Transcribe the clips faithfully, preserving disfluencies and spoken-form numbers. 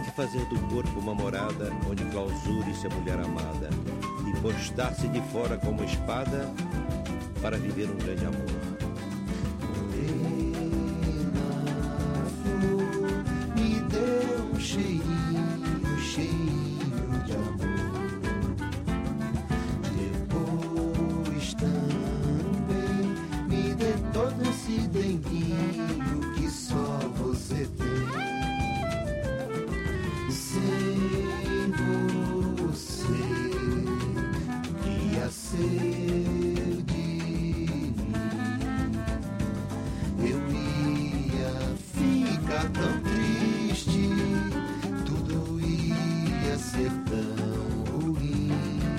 que fazer do corpo uma morada onde clausure-se a mulher amada e postar-se de fora como espada para viver um grande amor. Morena, flor, me deu um cheirinho, cheirinho de amor. Depois também me dê todo esse denguinho que só você tem. Sem você ia ser de mim, eu ia ficar tão triste, tudo ia ser tão ruim.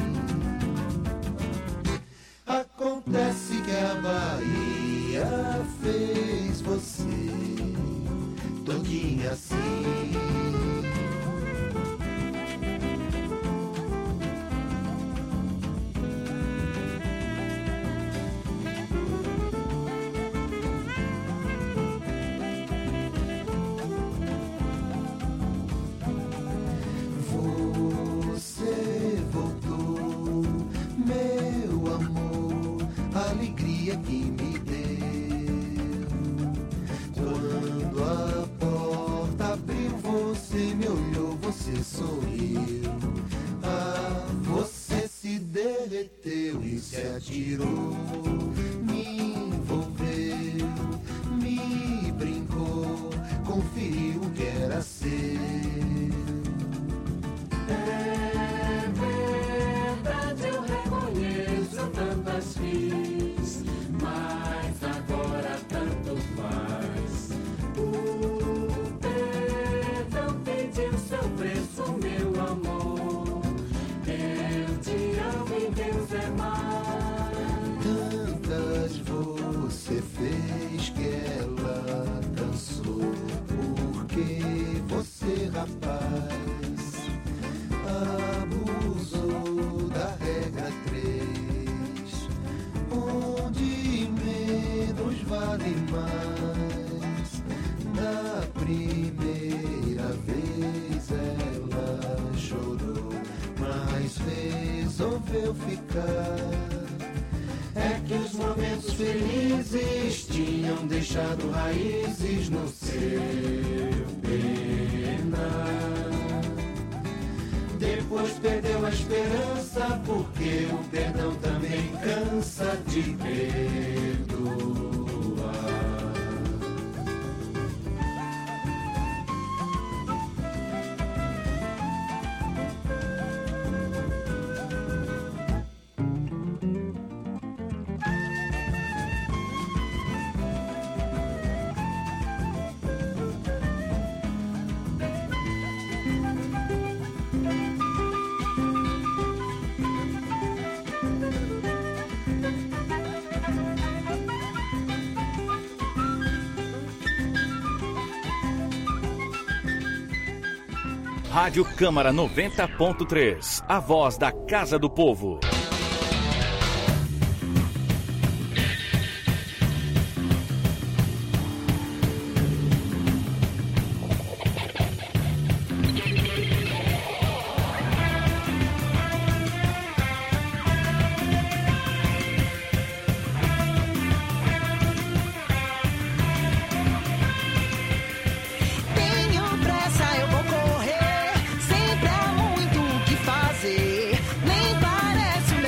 Acontece que a Bahia fez você todinha assim. Que me deu quando a porta abriu, você me olhou, você sorriu, ah, você se derreteu e se atirou, me envolveu, me brincou, conferiu que era seu. É verdade, eu reconheço tantas fiz, mas agora tanto faz. O perdão pediu seu preço, meu amor. Eu te amo e Deus é mais. Tantas você fez que ela cansou, porque você, rapaz, abusou da regra três, onde menos vale mais. Da primeira vez ela chorou, mas resolveu ficar. É que os momentos felizes tinham deixado raízes no seu penar. Depois perdeu a esperança, porque o perdão também cansa de perdoar. Rádio Câmara noventa ponto três, a voz da Casa do Povo. Tenho pressa, eu vou correr. Sempre há muito o que fazer. Nem parece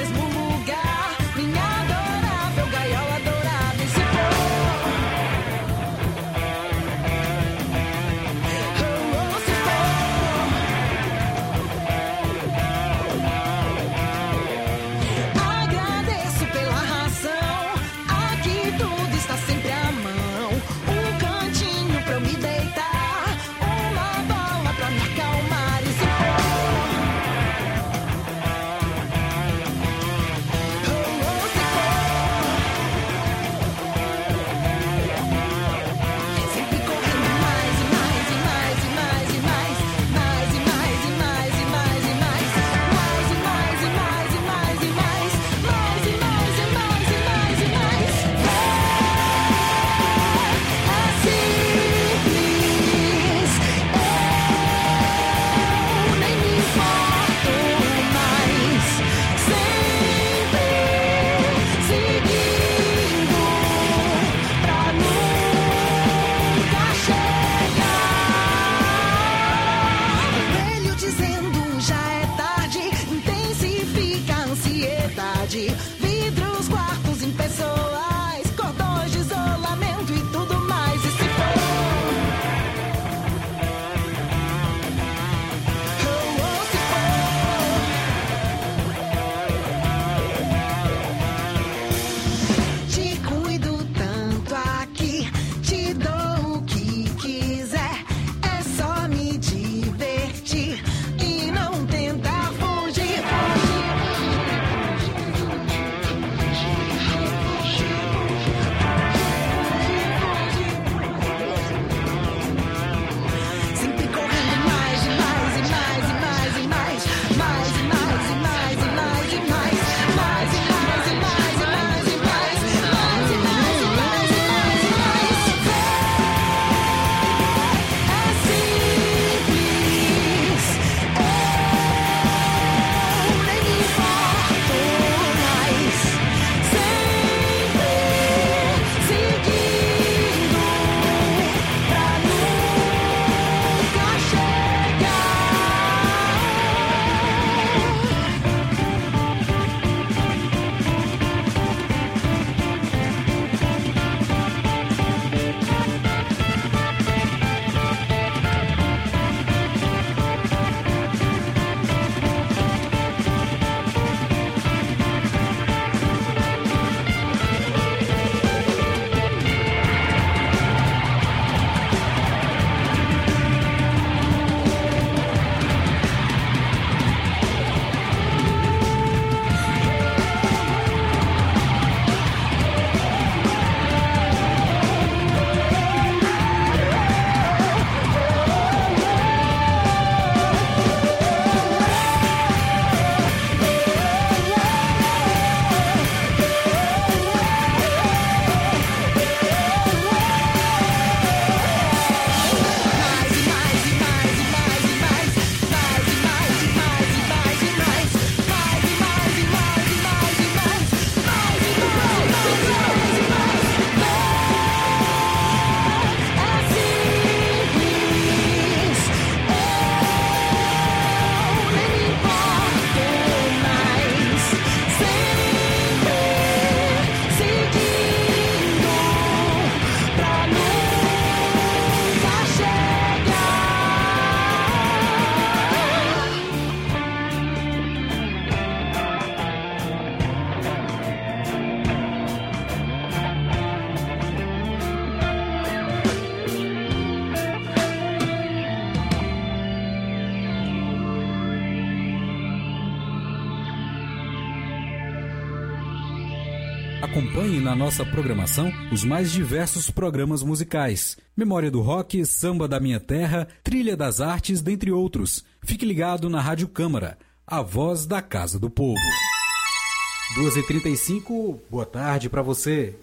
Acompanhe na nossa programação os mais diversos programas musicais. Memória do Rock, Samba da Minha Terra, Trilha das Artes, dentre outros. Fique ligado na Rádio Câmara, a voz da Casa do Povo. duas e trinta e cinco, boa tarde para você.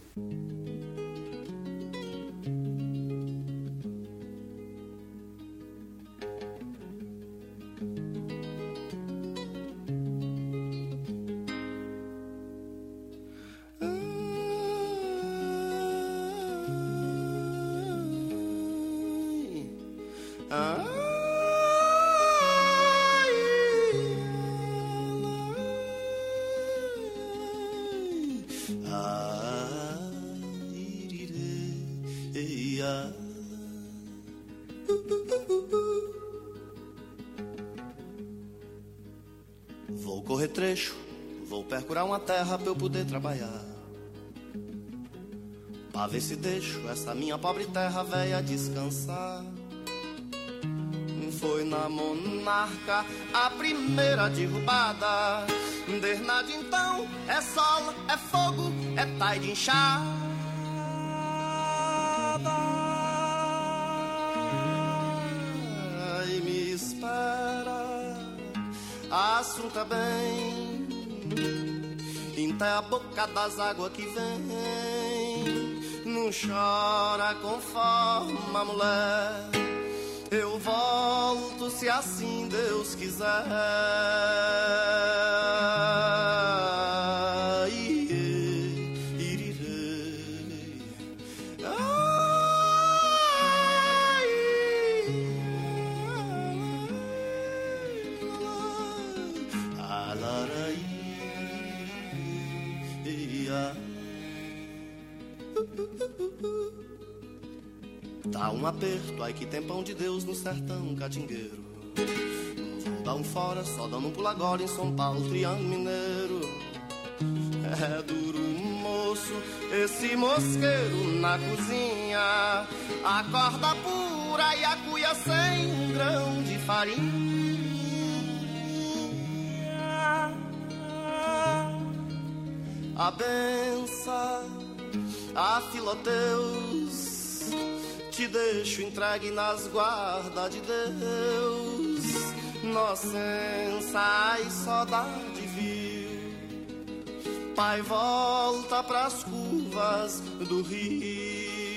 Vou correr trecho, vou percurar uma terra pra eu poder trabalhar, pra ver se deixo essa minha pobre terra velha descansar. Foi na monarca a primeira derrubada, desde então é sol, é fogo, é tai de enxada. E me espera, assunto é bem, até a boca das águas que vem. Não chora conforme a mulher, eu volto se assim Deus quiser. Dá um aperto, ai que tempão de Deus no sertão catingueiro. Vou dar um fora, só dando um pulo agora em São Paulo, Triângulo Mineiro. É duro, moço, esse mosqueiro na cozinha. A corda pura e a cuia sem um grão de farinha. A benção, a filoteus, te deixo entregue nas guardas de Deus. Nocença, ai saudade viu. Pai volta pras curvas do rio.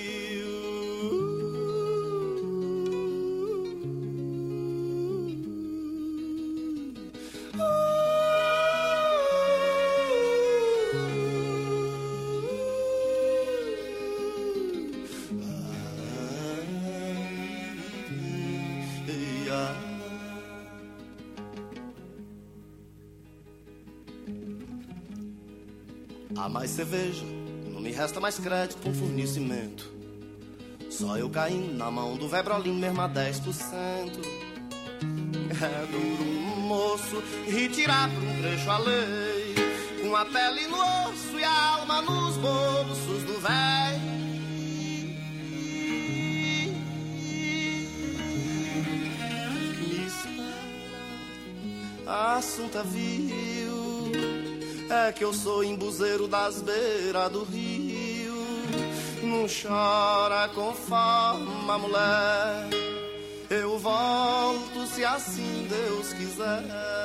Há mais cerveja, não me resta mais crédito pra um fornecimento. Só eu caindo na mão do Vebrolim mesmo a dez por cento. É duro, moço, retirar por um trecho a lei, com a pele no osso e a alma nos bolsos do véi. Me espera, assunto é vil. É que eu sou embuzeiro das beiras do rio. Não chora conforme a mulher, eu volto se assim Deus quiser.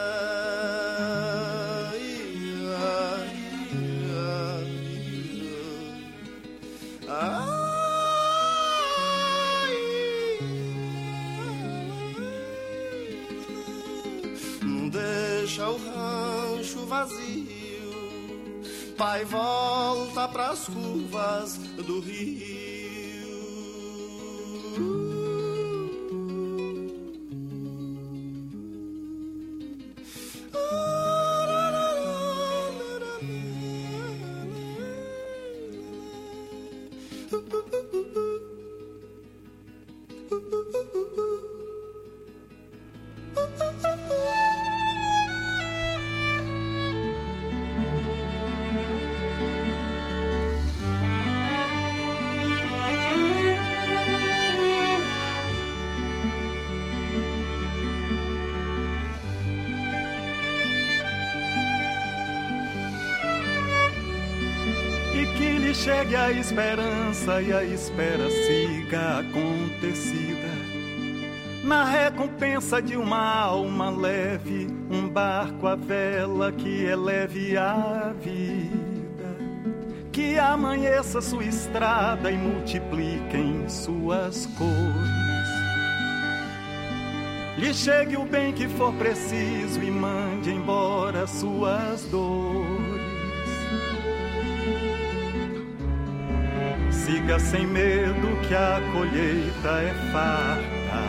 Não deixa o rancho vazio, pai volta pras curvas do rio. chegue a esperança e a espera siga acontecida. Na recompensa de uma alma leve, um barco à vela que eleve a vida, que amanheça sua estrada e multipliquem suas cores. Lhe chegue o bem que for preciso e mande embora suas dores. Siga sem medo que a colheita é farta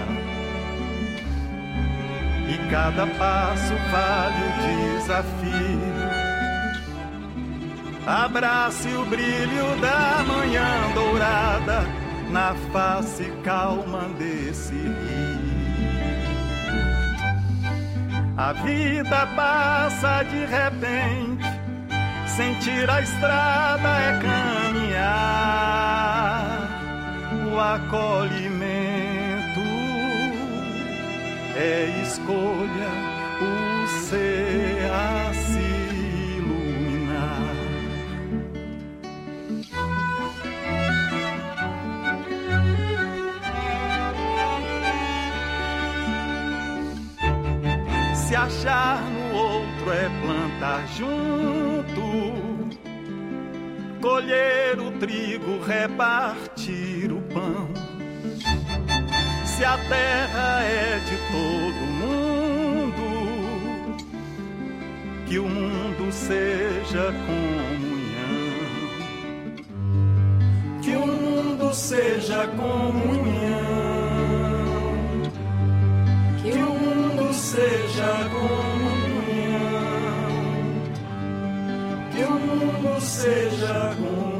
e cada passo vale o desafio. Abrace o brilho da manhã dourada na face calma desse rio. A vida passa de repente, sentir a estrada é caminhar. O acolhimento é escolha, o ser a se iluminar. Se achar no outro é plantar junto, colher o trigo, repartir o pão. Se a terra é de todo mundo, que o mundo seja comunhão. Que o mundo seja comunhão. Que o mundo seja comunhão. Que o mundo seja comunhão.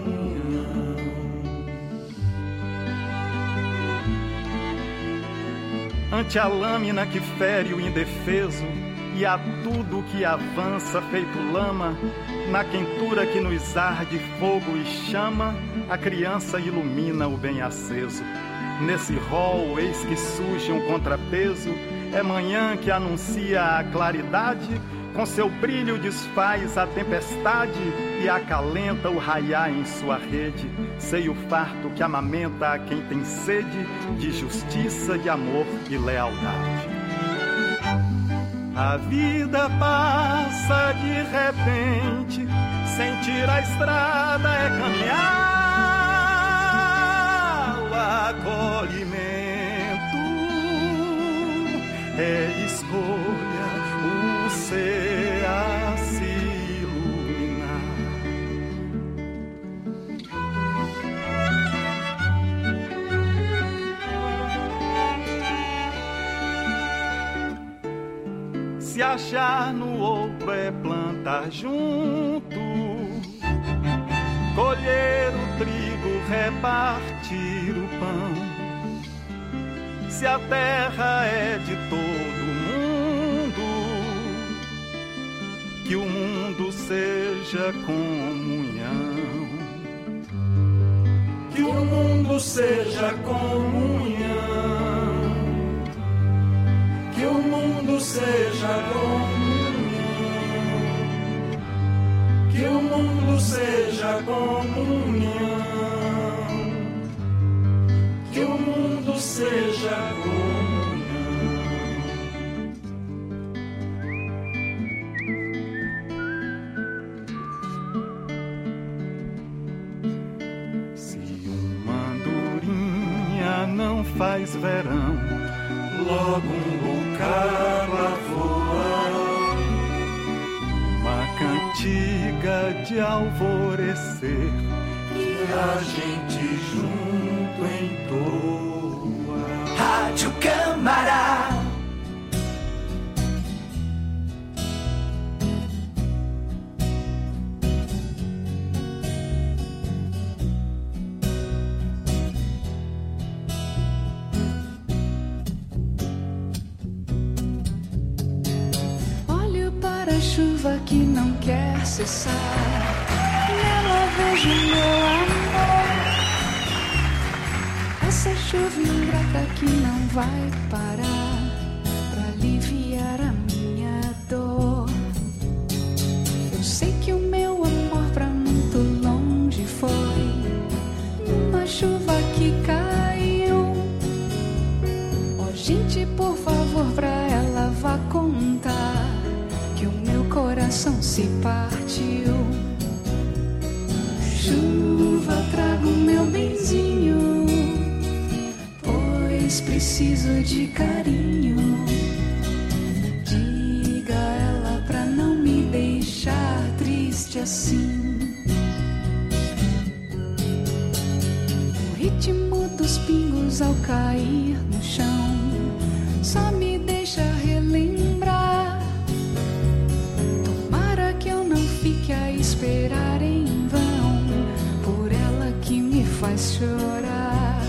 Ante a lâmina que fere o indefeso e a tudo que avança feito lama, na quentura que nos arde fogo e chama, a criança ilumina o bem aceso. Nesse rol eis que surge um contrapeso, é manhã que anuncia a claridade, com seu brilho desfaz a tempestade e acalenta o raiar em sua rede, seio farto que amamenta a quem tem sede de justiça, de amor e lealdade. A vida passa de repente, sentir a estrada é caminhar. O acolhimento é escolha, o ser a se iluminar. Se achar no outro é plantar junto, colher o trigo, repartir o pão. Se a terra é de todo mundo, que o mundo seja comunhão. Que o mundo seja comunhão. Que o mundo seja comunhão. Que o mundo seja comunhão. Que o mundo seja comunhão. Se uma andorinha não faz verão, logo um bocado voa, uma cantiga de alvorecer que a gente junto entoa. Rádio Câmara. Olho para a chuva que não quer cessar, nela vejo meu amor. Essa chuva ingrata que não vai parar pra aliviar a minha dor. Eu sei que o meu amor pra muito longe foi, coração se partiu. Chuva, trago meu benzinho, pois preciso de carinho. Diga a ela pra não me deixar triste assim. O ritmo dos pingos ao cair no chão só me deixa relembrar. Tomara que eu não fique a esperar em vão por ela que me faz chorar.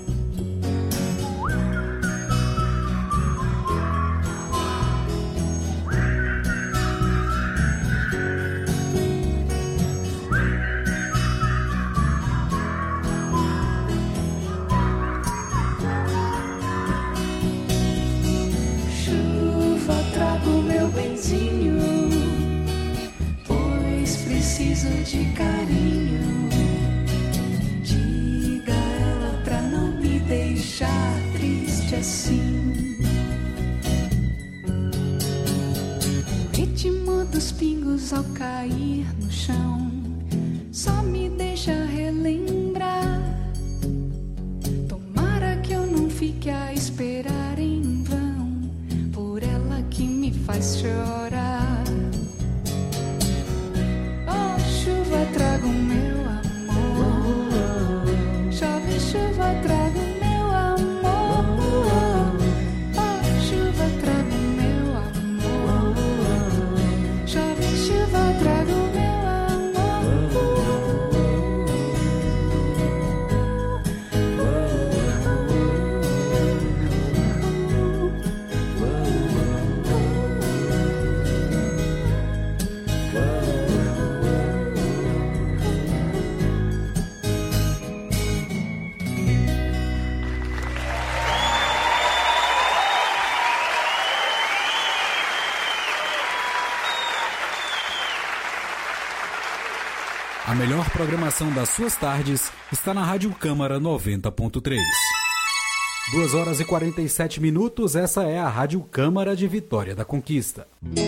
Pois preciso de carinho. Diga a ela pra não me deixar triste assim. O ritmo dos pingos ao cair no chão só me deixa relembrar. Tomara que eu não fique a esperar em vão por ela que me faz chorar. Oh, chuva, traga o meu amor. Chove, chuva, traga o meu amor. Oh, chuva, traga o meu amor. Chove, chuva, traga o meu A melhor programação das suas tardes está na Rádio Câmara noventa ponto três. duas horas e quarenta e sete minutos, essa é a Rádio Câmara de Vitória da Conquista.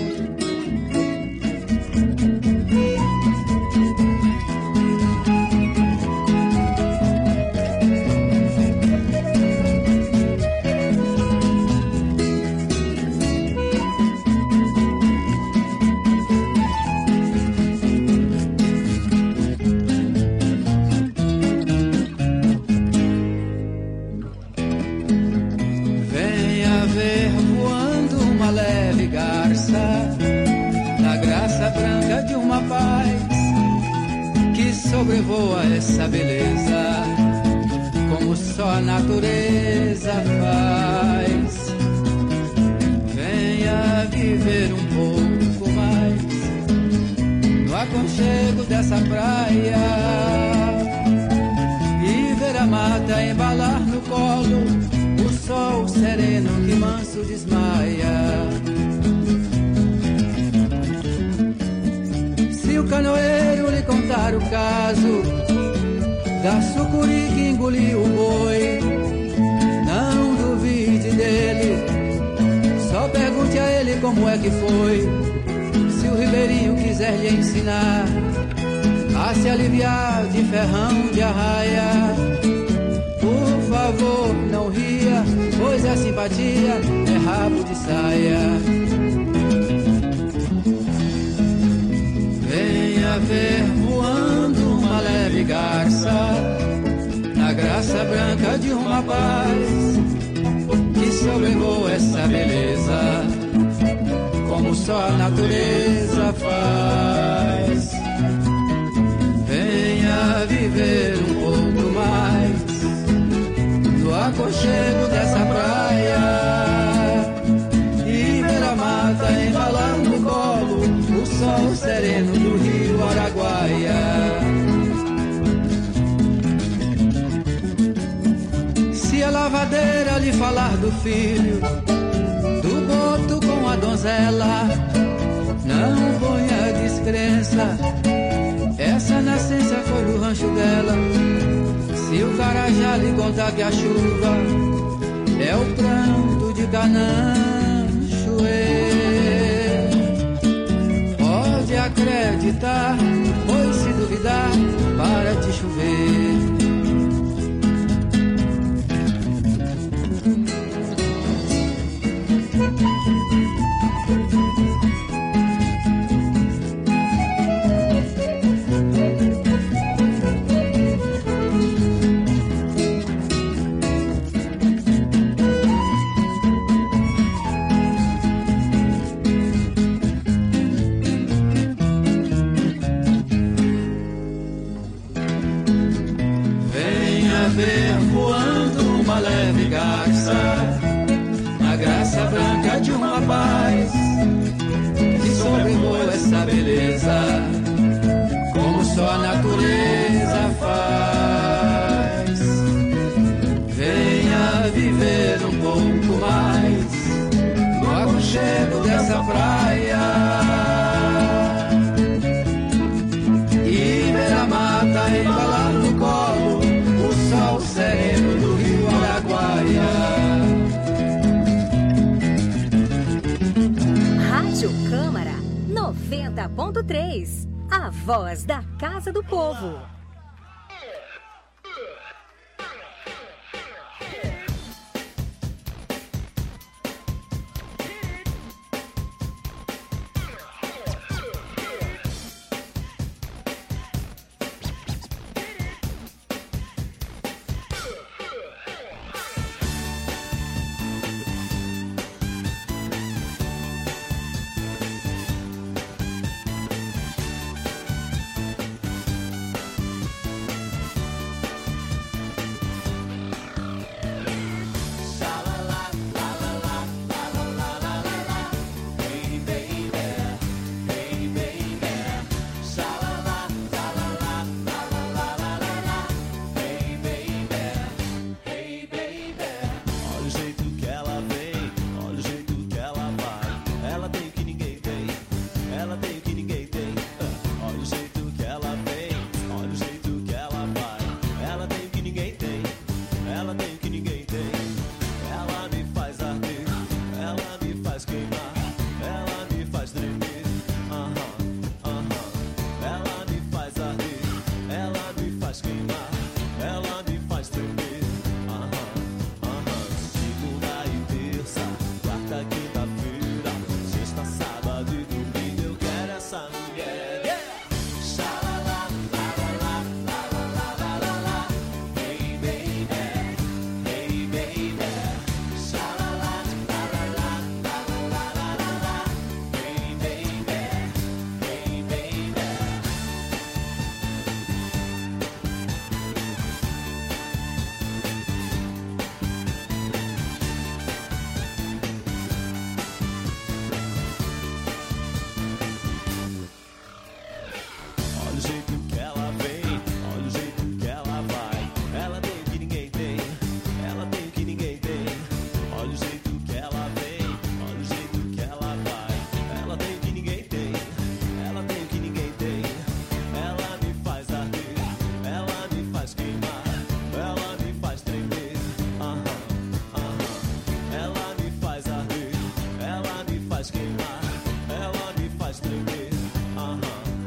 Sobrevoa essa beleza, como só a natureza faz. Venha viver um pouco mais no aconchego dessa praia e ver a mata embalar no colo o sol sereno que manso desmaia. Se o canoeiro lhe contar o caso da sucuri que engoliu o boi, não duvide dele, só pergunte a ele como é que foi. Se o ribeirinho quiser lhe ensinar a se aliviar de ferrão de arraia, por favor não ria, pois a simpatia é rabo de saia. Venha ver voando uma leve garça na graça branca de uma paz que sobrevoa essa beleza, como só a natureza faz. Venha viver um pouco mais no aconchego dessa praia e ver a mata embalar no colo o sol sereno do rio Araguaia. Se a lavadeira lhe falar do filho, do boto com a donzela, não ponha descrença, essa nascença foi do rancho dela. Se o carajá lhe contar que a chuva é o pranto de Cananchoê, acreditar, pois se duvidar, para de chover. A graça branca de um rapaz que sobrevoa essa beleza, como só a natureza faz. Venha viver um pouco mais no aconchego dessa praia e ver a mata embalar no colo o sol sereno do rio Araguaia. Rádio Câmara noventa ponto três, a voz da Casa do Povo.